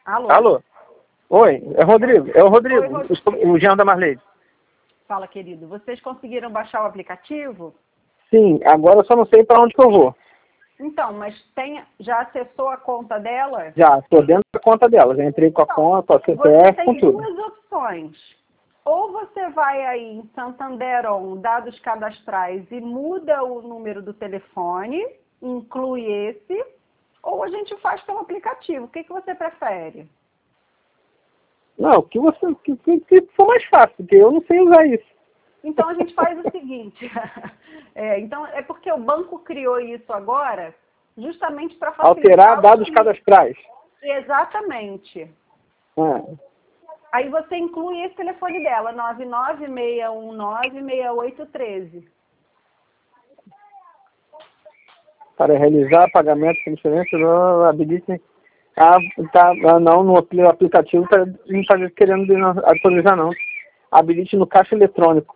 Alô? Alô? Oi, é Rodrigo. É o Rodrigo, Oi, Rodrigo. o genro da Marlene. Fala, querido. Vocês conseguiram baixar o aplicativo? Sim, agora eu só não sei para onde que eu vou. Então, mas já acessou a conta dela? Já, estou dentro da conta dela. Já entrei com a conta, com a Você CPF, com tem tudo. duas opções. Ou você vai aí em Santander On, dados cadastrais, e muda o número do telefone, inclui esse, ou a gente faz pelo aplicativo. O que você prefere? Não, o que que for mais fácil, porque eu não sei usar isso. Então a gente faz o seguinte, então é porque o banco criou isso agora, justamente para facilitar... Alterar dados cadastrais. Exatamente. Ah, Aí você inclui esse telefone dela, 996196813. para realizar pagamento de transferência, habilite... não, no aplicativo não está querendo atualizar, não. Habilite no caixa eletrônico.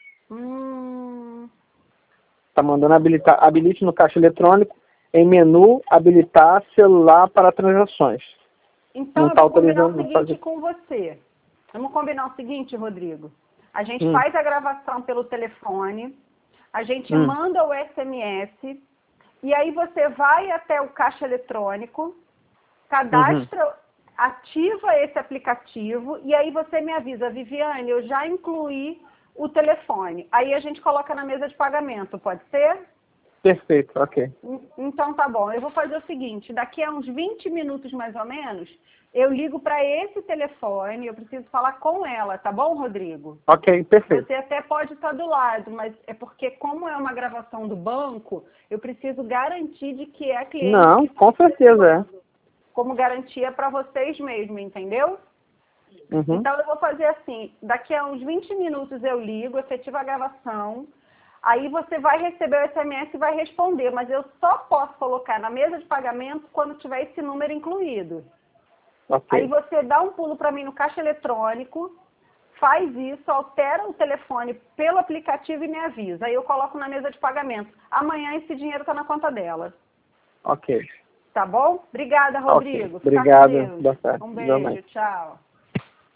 Está mandando habilitar, habilite no caixa eletrônico, em menu, habilitar celular para transações. Então Não eu está vou combinar o autorizando. seguinte com você. Vamos combinar o seguinte, Rodrigo. A gente faz a gravação pelo telefone, a gente manda o SMS, e aí você vai até o caixa eletrônico, cadastra, ativa esse aplicativo, e aí você me avisa, Viviane, eu já incluí o telefone. Aí a gente coloca na mesa de pagamento, pode ser? Perfeito, ok. Então tá bom, eu vou fazer o seguinte, daqui a uns 20 minutos mais ou menos, eu ligo para esse telefone, eu preciso falar com ela, tá bom, Rodrigo? Ok, perfeito. Você até pode estar do lado, mas é porque como é uma gravação do banco, eu preciso garantir de que é a cliente. Não, com certeza é. Como garantia para vocês mesmo, entendeu? Então eu vou fazer assim, daqui a uns 20 minutos eu ligo, efetiva a gravação, aí você vai receber o SMS e vai responder, mas eu só posso colocar na mesa de pagamento quando tiver esse número incluído. Okay. Aí você dá um pulo para mim no caixa eletrônico, faz isso, altera o telefone pelo aplicativo e me avisa. Aí eu coloco na mesa de pagamento. Amanhã esse dinheiro está na conta dela. Ok. Tá bom? Obrigada, Rodrigo. Okay. Fica com Obrigado. Deus. Boa tarde. Um beijo. Tchau.